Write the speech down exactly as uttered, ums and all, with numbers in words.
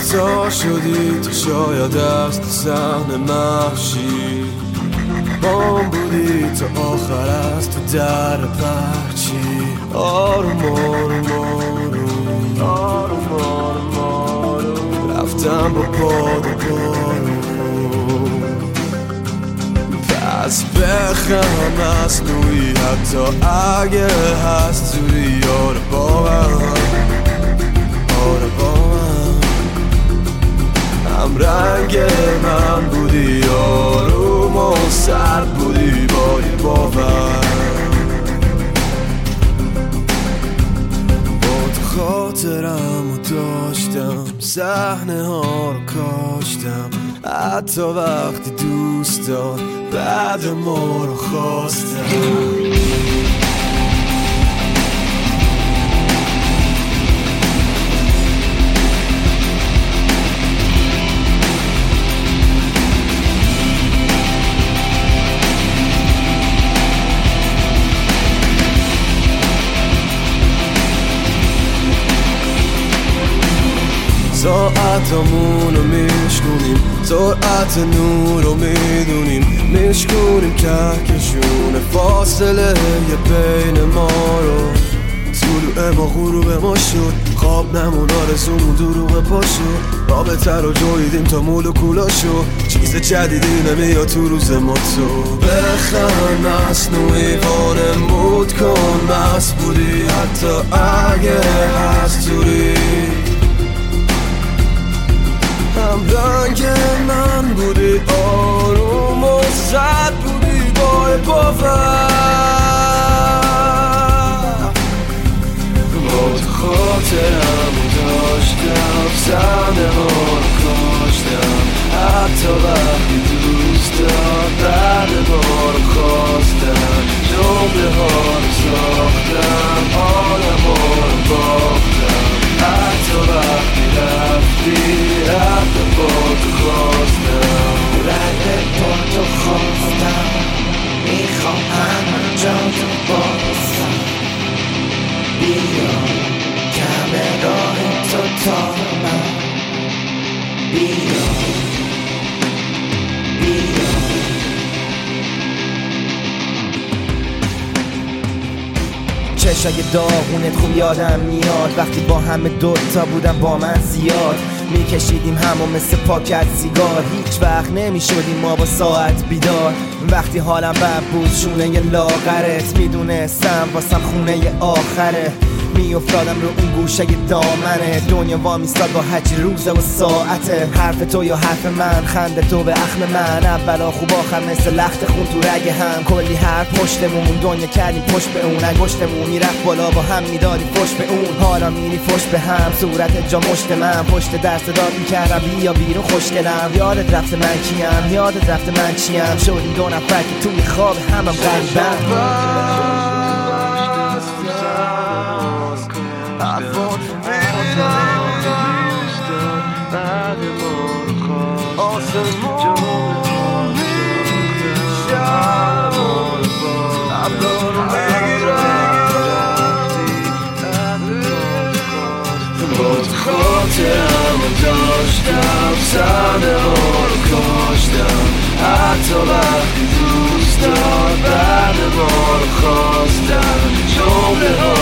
خطا شدی تو شاید از تو صحنه محشی بام بودی تا آخر از تو در پرچی آروم آروم آروم آروم آروم آروم رفتم با باد و بارون پس بخم مصنوعی حتی اگه هست زوری آره با من آره با من هم رنگ من بودی آروم و سرد بودی با یه باور با تو خاطرم و داشتم صحنه ها رو کاشتم حتی وقتی دوست دار بعد ما رو خواستم ساعتمون رو میشکنیم سرعت نور رو میدونیم میشکنیم کهکشون فاصله یه بین ما رو طلوع ما غروب ما شد خواب نمون آرزومون دروغ پا شد رابطه رو جویدیم تا مولکولا شد چیز جدیدی نمیاد تو روز ما تو بخند مصنوعی وانمود کن مست بودی حتی اگه هست دوری هم رنگ من بودی آروم و زد بودی با باور با تو خاطرم داشتم صحنه ها رو کاشتم حتی وقتی دوست دار بعد ما رو خواستم جمله ها رو ساختم آدم ها رو باختم حتی وقتی رفتی رفتم با تو خواستم رنگ با تو خواستم میخوام همه جا تو بازم بیا کم راه تو تا من بیا بیا چشای داغونت خوب یادم میاد وقتی با همه دوتا بودم با من زیاد میکشیدیم همو مثل پاکت سیگار هیچ وقت نمیشدیم ما با ساعت بیدار وقتی حالم بد بود شونه ی لاغرت میدونستم واسم خونه ی آخره میافتادم رو اون گوشه ی دامنه دنیا وامیستاد با هرچی روزه و ساعته حرف تو یا حرف من خنده تو به اخم من اولا خوب آخر مثل لخت خون تو رگ هم کلی حرف پشتمون دنیا کردیم پشت به اون انگشتمون میرفت بالا با هم میدادیم پشت به اون حالا میری پشت به هم صورت جا مشت من پشت دست داد میکردم بیا بیرون خوشگلم یادت رفته من کیم یادت رفته من چیم شدیم دو نفر که توی خواب همم غریبم خاطرم داشتم صحنه ها رو کاشتم حتی وقتی دوست دار بعد ما رو خواستم جمله ها